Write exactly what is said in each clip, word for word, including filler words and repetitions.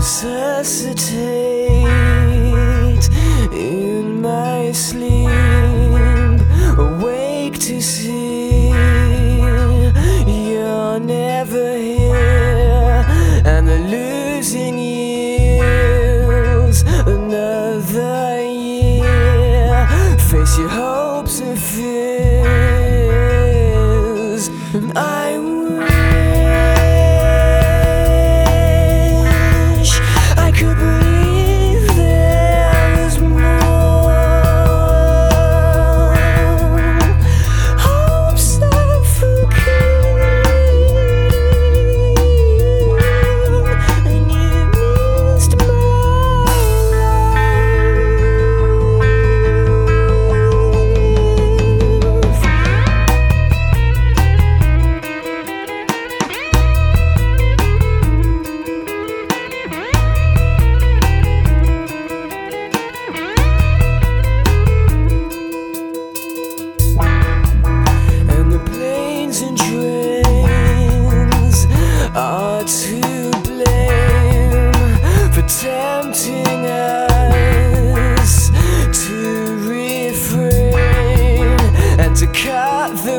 resuscitate in my sleep, awake to see you're never here, and the losing yields another year. Face your hopes and fears, and I wish I could believe there was more. Hope suffocating, and you missed my and trains are to blame for tempting us to refrain and to cut the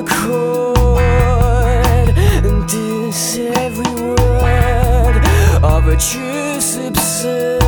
cord and diss every word of a truce absurd.